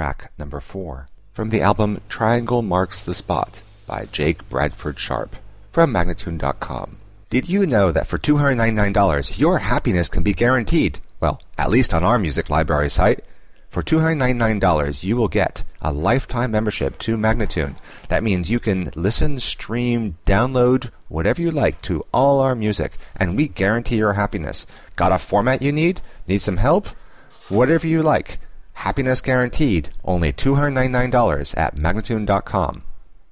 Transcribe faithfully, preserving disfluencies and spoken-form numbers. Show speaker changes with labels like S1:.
S1: track number four, from the album Triangle Marks the Spot by Jake Bradford Sharp, from Magnatune dot com. Did you know that for two hundred ninety-nine dollars your happiness can be guaranteed? Well, at least on our music library site. For two hundred ninety-nine dollars you will get a lifetime membership to Magnatune. That means you can listen, stream, download, whatever you like to all our music, and we guarantee your happiness. Got a format you need? Need some help? Whatever you like. Happiness guaranteed. Only two hundred ninety-nine dollars at Magnatune dot com.